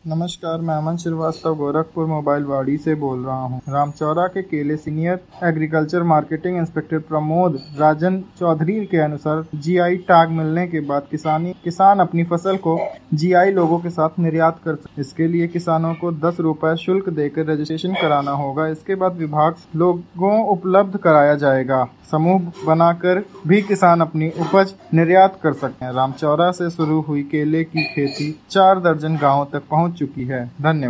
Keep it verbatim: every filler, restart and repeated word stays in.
नमस्कार, मैं अमन श्रीवास्तव गोरखपुर मोबाइल वाड़ी से बोल रहा हूँ। रामचौरा के केले senior agriculture marketing inspector Pramod Rajan Chaudhary के अनुसार जीआई टैग मिलने के बाद किसानी किसान अपनी फसल को जीआई लोगों के साथ निर्यात कर सकते। इसके लिए किसानों को दस रुपए शुल्क देकर रजिस्ट्रेशन कराना होगा। इसके बाद विभाग लोगों उपलब्ध कराया जाएगा। समूह बनाकर भी किसान अपनी उपज निर्यात कर सकते हैं। रामचौरा से शुरू हुई केले की खेती चार दर्जन गाँवों तक पहुँच चुकी है। धन्यवाद।